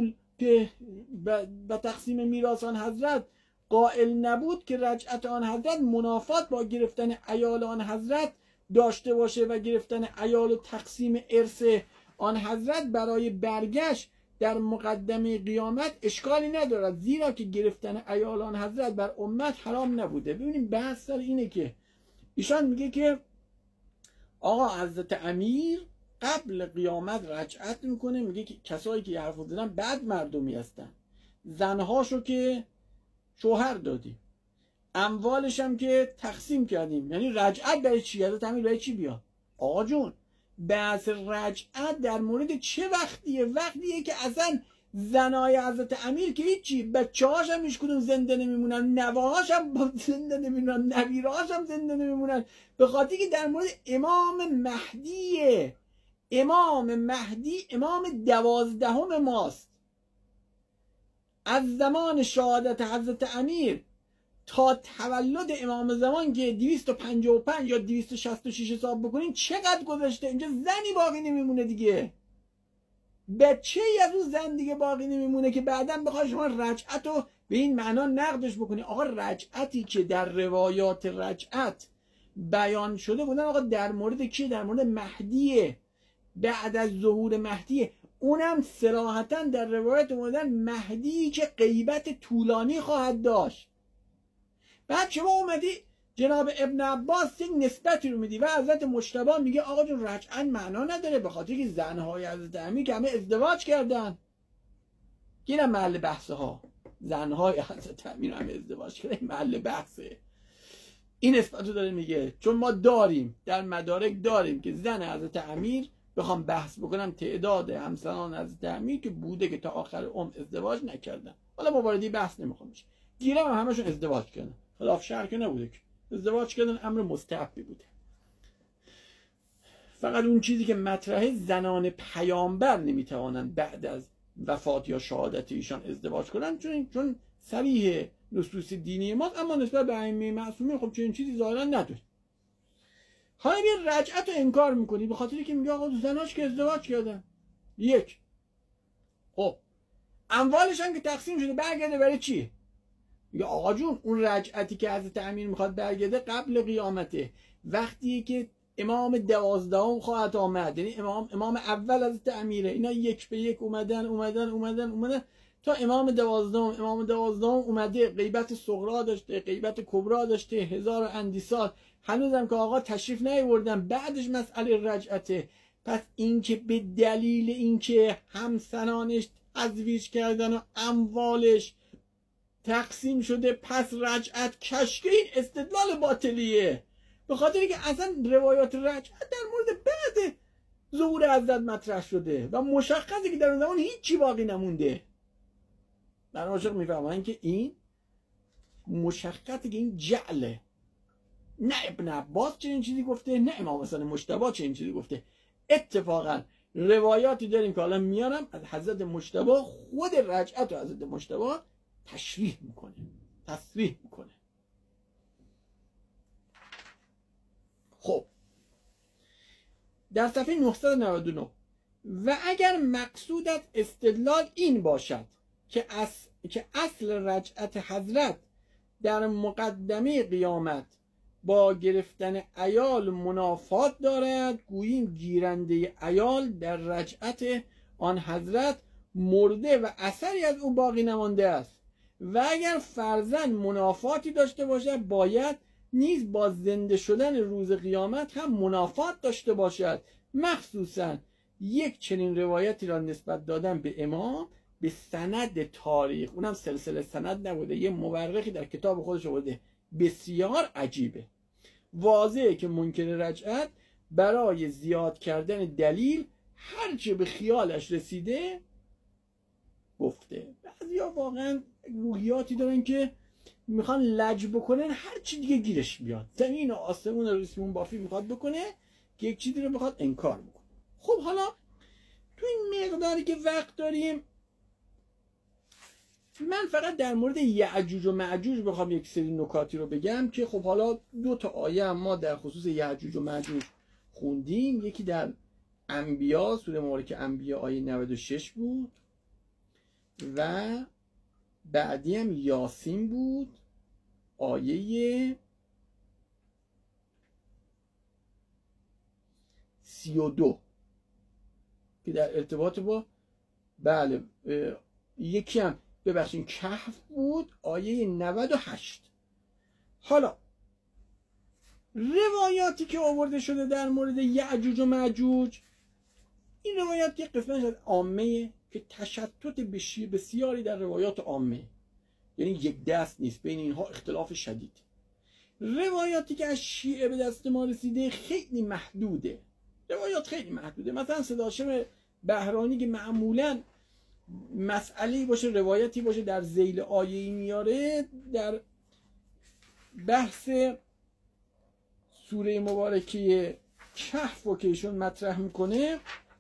Speaker 1: تقسیم میراث آن حضرت قائل نبود که رجعت آن حضرت منافات با گرفتن عیال آن حضرت داشته باشه و گرفتن عیال و تقسیم ارث آن حضرت برای برگشت در مقدمه قیامت اشکالی ندارد، زیرا که گرفتن عیال آن حضرت بر امت حرام نبوده. ببینیم بحث سر اینه که ایشان میگه که آقا حضرت امیر قبل قیامت رجعت میکنه، میگه که کسایی که حرف زدن بد مردمی هستن، زنهاشو که شوهر دادیم، اموالش هم که تقسیم کردیم. یعنی رجعت برای چی؟ حضرت امیر برای چی بیاد؟ آقا جون بحث رجعت در مورد چه وقتیه؟ وقتیه که اصلا زنای حضرت امیر که هیچی، بچه‌هاش هم هیچ کدوم زنده نمیمونن، نوه‌هاش هم زنده نمیمونن، نویره‌هاش هم زنده نمیمونن، به خاطر که در مورد امام مهدیه. امام مهدی امام 12 ماست. از زمان شهادت حضرت امیر تا تولد امام زمان که 255 یا 266 حساب بکنین چقدر گذشته؟ اینجا زنی باقی نمیمونه دیگه، بچه ای از اون زن دیگه باقی نمیمونه که بعدا بخوای شما رجعت رو به این معنا نقدش بکنی. آقا رجعتی که در روایات رجعت بیان شده بودن آقا در مورد کیه؟ در مورد مهدیه، بعد از ظهور مهدیه، اونم صراحتا در روایت اومدن مهدی که غیبت طولانی خواهد داشت. بعد شما اومدی جناب ابن عباس یک نسبتی رو میدی و حضرت مجتبی میگه آقا جون رجعت معنا نداره، به خاطر که زنهای حضرت امیر که همه ازدواج کردن. اینم محل بحثه ها، زنهای حضرت امیر همه ازدواج کردن، محل بحثه. این نسبت رو داره میگه، چون ما داریم در مدارک داریم که زن حضرت امیر، بخوام بحث بکنم تعداد همسران حضرت امیر که بوده که تا آخر عمر ازدواج نکردن، حالا ما واردی بحث نمیخوام بشیم، گیرم همشون ازدواج کردن، خلاف شرع که نبوده که ازدواج کردن امر مستحبی بوده. فقط اون چیزی که مطرحه زنان پیامبر نمیتوانند بعد از وفات یا شهادت ایشان ازدواج کنن، چون صریح نصوص دینی ماست، اما نسبت به ائمه معصومین خب چنین چیزی ظاهرا نداره. حالا بیا رجعت رو انکار میکنی به خاطری که میگه آقا زناش که ازدواج کردن. یک، خب اموالش هم که تقسیم شده برگرده برای چی؟ میگه آقا جون اون رجعتی که حضرت امیر میخواد برگرده قبل قیامته، وقتی که امام 12 خواهد آمد، یعنی امام اول حضرت امیره، اینا یک به یک اومدن تا امام 12 اومده، غیبت صغرا داشته، غیبت کبرا داشته، 1000 اندی سال، هنوزم که آقا تشریف نیاوردن، بعدش مسئله رجعته، پس اینکه به دلیل اینکه همسرانش تزویج کردن و اموالش تقسیم شده پس رجعت کشکه، این استدلال باطلیه. به خاطر که اصلا روایات رجعت در مورد بعد ظهور حضرت مطرح شده و مشخصه که در اون زمان هیچی باقی نمونده. در عاشق میفهمن که این مشخصه که این جعله. نه ابن عباس چنین چیزی گفته، نه امام حسن مجتبی چنین چیزی گفته. اتفاقا روایاتی داریم که حالا میارم از حضرت مجتبی، خود رجعت و حضرت مجتبی تصریح میکنه. خب در صفحه 999 و اگر مقصود از استدلال این باشد که اصل رجعت حضرت در مقدمه قیامت با گرفتن عیال منافات دارد، گوییم گیرنده عیال در رجعت آن حضرت مرده و اثری از او باقی نمانده است و اگر فرضاً منافاتی داشته باشد باید نیز با زنده شدن روز قیامت هم منافات داشته باشد. مخصوصاً یک چنین روایتی را نسبت دادن به امام به سند تاریخ، اونم سلسله سند نبوده، یه مورخی در کتاب خودش آورده، بسیار عجیبه. واضحه که منکر رجعت برای زیاد کردن دلیل هرچه به خیالش رسیده گفته. بعضیا واقعا روحیاتی دارن که میخوان لج بکنن هر چی دیگه گیرش بیاد، زمین و آسمون و ریسمون بافی میخواد بکنه که یک چیزی رو میخواد انکار بکنه. خب حالا تو این مقداری که وقت داریم من فقط در مورد یعجوج و معجوج بخوام یک سری نکاتی رو بگم که خب حالا 2 تا آیه ما در خصوص یعجوج و معجوج خوندیم. یکی در انبیا، سوره مبارکه انبیا آیه 96 بود و بعدی هم یاسین بود آیه 32 که در ارتباط با یکی هم ببخشید کهف بود آیه 98. حالا روایاتی که آورده شده در مورد یعجوج و معجوج، این روایات یک قسمتش از عامه که تشتت بسیاری در روایات عامه، یعنی یک دست نیست، بین اینها اختلاف شدید. روایاتی که از شیعه به دست ما رسیده خیلی محدوده، روایات خیلی محدوده. مثلا صداشم بهرانی که معمولاً مسئله باشه، روایتی باشه در ذیل آیه‌ای میاره، در بحث سوره مبارکه کهف و که ایشون مطرح میکنه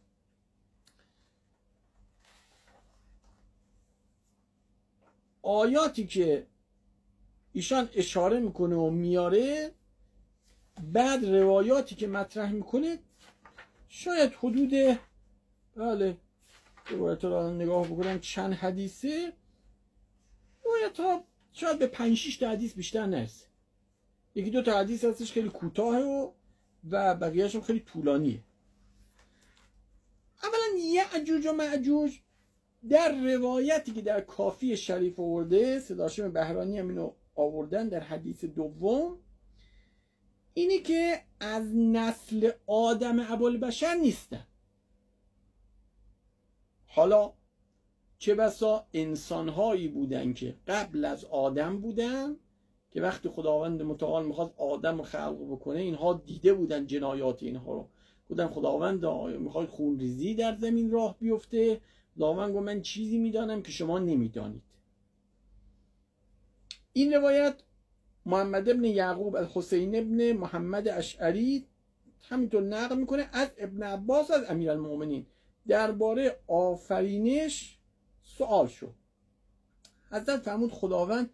Speaker 1: آیاتی که ایشان اشاره میکنه و میاره، بعد روایاتی که مطرح میکنه شاید حدود روایت رو نگاه بکنم چند حدیثه، روایت ها شاید به 5-6 تا حدیث بیشتر نرسه. 1-2 تا حدیث هستش خیلی کوتاه و بقیه‌اش هم خیلی طولانیه. اولا یعجوج و معجوج در روایتی که در کافی شریف آورده، صداشم بهرانی هم اینو آوردن در حدیث دوم، اینی که از نسل آدم ابوالبشر نیستن. حالا چه بسا انسانهایی بودن که قبل از آدم بودن که وقتی خداوند متعال میخواد آدم رو خلق بکنه اینها دیده بودن جنایات اینها رو، بودن خداوند میخواد خونریزی در زمین راه بیفته، خداوند گفت من چیزی میدانم که شما نمیدانید. این روایت محمد ابن یعقوب الحسین ابن محمد اشعری همینطور نقل میکنه از ابن عباس از امیرالمؤمنین. درباره آفرینش سوال شد، حضرت فرمود خداوند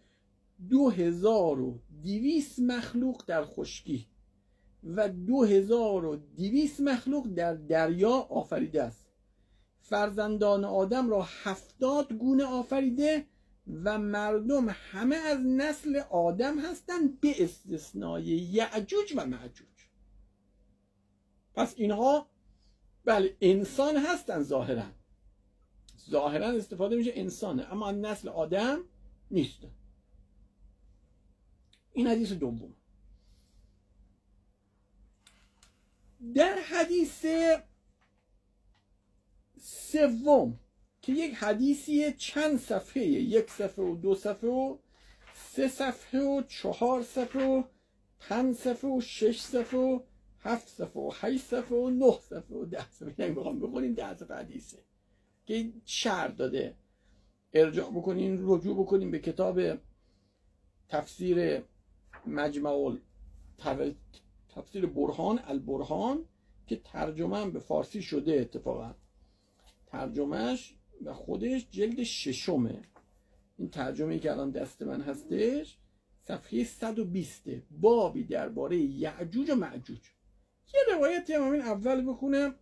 Speaker 1: 2200 مخلوق در خشکی و 2200 مخلوق در دریا آفریده است. فرزندان آدم را 70 گونه آفریده و مردم همه از نسل آدم هستند به استثنای یعجوج و معجوج. پس اینها بله انسان هستن، ظاهرا استفاده میشه انسانه، اما نسل آدم نیستن. این حدیث دوم. در حدیث سوم که یک حدیثی چند صفحه، 1 صفحه و 2 صفحه و 3 صفحه و 4 صفحه و 5 صفحه و 6 صفحه و 7 صفحه و 8 صفحه و 9 صفحه و 10 صفحه، یعنی میخوام بخونیم 10 صفحه حدیثه که شرح داده. ارجاع بکنین، رجوع بکنیم به کتاب تفسیر مجمع تفسیر برهان البرهان که ترجمه به فارسی شده، اتفاقا ترجمهش و خودش جلد 6. این ترجمه‌ای که الان دست من هستش صفحه 120 بابی درباره یعجوج و معجوج. یه روایتی هم این اول بخونم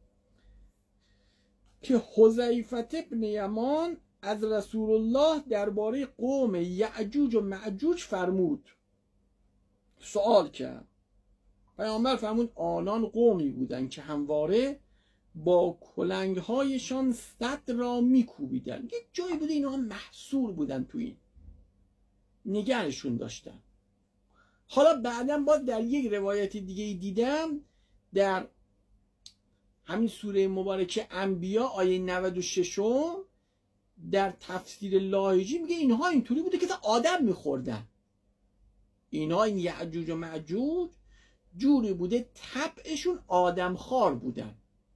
Speaker 1: که حذیفه ابن یمان از رسول الله درباره قوم یعجوج و معجوج فرمود. سوال کرد، پیامبر فرمود آنان قومی بودند که همواره با کلنگ‌هایشان سد را میکوبیدن. یک جایی بوده اینا محصور بودن تو این نگهشون داشتن. حالا بعدم باز در یک روایت دیگه دیدم در همین سوره مبارکه انبیا آیه 96 در تفسیر لاهیجی میگه اینها اینطوری بوده که تا آدم میخوردن. اینها این یعجوج و معجوج جوری بوده طبعشون آدم خوار بودن.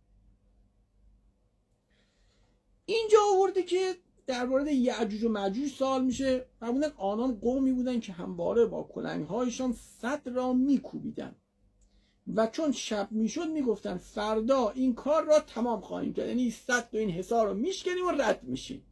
Speaker 1: اینجا آورده که در مورد یعجوج و معجوج سوال میشه، فرمودن آنان قومی بودن که همواره با کلنگ‌هایشان سد را میکوبیدن و چون شب میشد میگفتن فردا این کار را تمام خواهیم کرد، یعنی سد و این حصار رو میشکنیم و رد میشیم.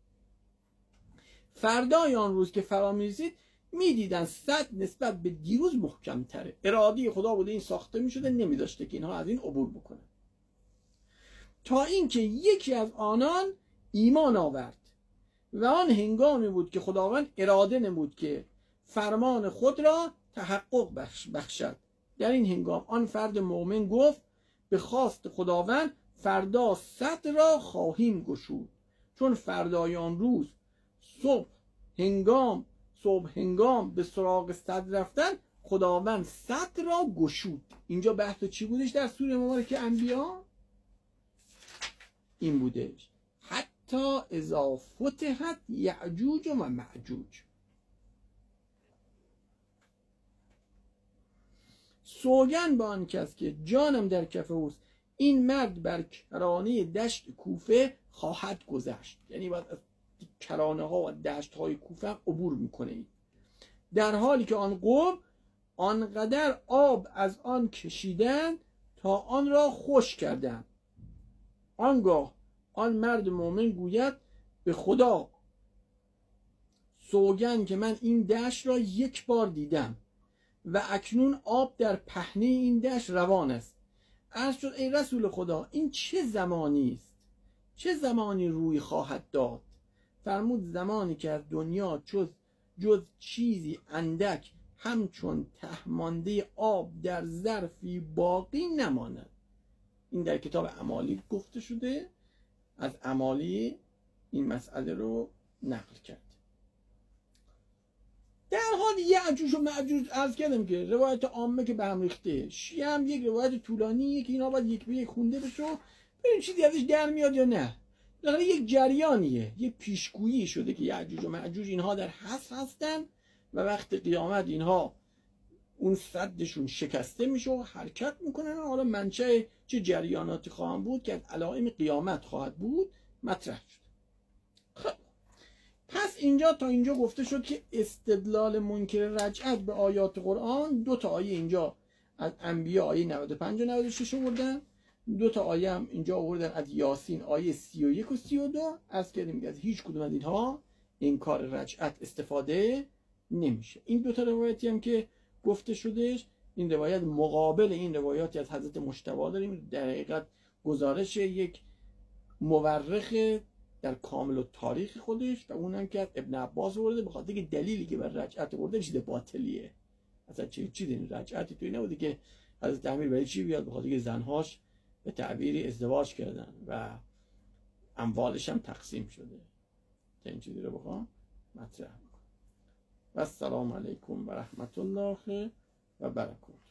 Speaker 1: فردای آن روز که فرا میرسید میدیدن سد نسبت به دیروز محکم تره. اراده خدا بوده این ساخته میشده، نمیداشته که اینها از این عبور بکنن. تا اینکه یکی از آنان ایمان آورد و آن هنگامی بود که خداوند اراده نمود که فرمان خود را تحقق بخشد. در این هنگام آن فرد مؤمن گفت به خواست خداوند فردا سد را خواهیم گشود. چون فردای آن روز صبح هنگام به سراغ سد رفتن خداوند سد را گشود. اینجا بحث چی بودش در سوره مبارکه انبیا؟ این بودش حتی اذا فتحت یعجوج و معجوج. سوگند به آن کس که جانم در کف اوست این مرد بر کرانه دشت کوفه خواهد گذشت. یعنی باید از کرانه ها و دشت های کوفه عبور میکنه، در حالی که آن قوم آنقدر آب از آن کشیدن تا آن را خشک کردند. آنگاه آن مرد مؤمن گوید به خدا سوگند که من این دشت را یک بار دیدم و اکنون آب در پهنه این دشت روان است. عرض شد ای رسول خدا این چه زمانی است؟ چه زمانی روی خواهد داد؟ فرمود زمانی که از دنیا جز چیزی اندک همچون تهمانده آب در ظرفی باقی نماند. این در کتاب اعمالی گفته شده، از اعمالی این مسئله رو نقل کرد. در حال یعجوج و معجوج عرض کردم که روایت عامه که به هم ریخته، شیعه هم یک روایت طولانیه که اینا باید یک به یک خونده بشه ببین چیزی ازش در میاد یا نه. در یک جریانیه، یک پیشگویی شده که یعجوج و معجوج اینها در حذف هستن و وقت قیامت اینها اون سدشون شکسته میشه و حرکت میکنن. حالا منشأ چه جریاناتی خواهم بود که از علائم قیامت خواهد بود مطرح شد. خب پس اینجا تا اینجا گفته شد که استدلال منکر رجعت به آیات قرآن، 2 تا آیه اینجا از انبیا آیه 95 و 96 آوردن، 2 تا آیه هم اینجا آوردن از یاسین آیه 31 و 32. از کردیم که از هیچ کدوم از اینها انکار رجعت استفاده نمیشه. این 2 تا روایتی هم که گفته شدش، این روایت مقابل این روایاتی از حضرت مجتبی داریم، در حقیقت گزارش یک مورخ در کامل و تاریخ خودش و اونم که از ابن عباس آورده، به خاطر که دلیلی که بر رجعت آورده چیز باطلیه. اصلا چی دین رجعتی توی نبوده که حضرت امیر برای چی بیاد، به خاطر که زنهاش به تعبیری ازدواج کردن و اموالش هم تقسیم شده. تا این چیزی رو بخوام مطرح. و السلام علیکم و رحمت الله و برکاته.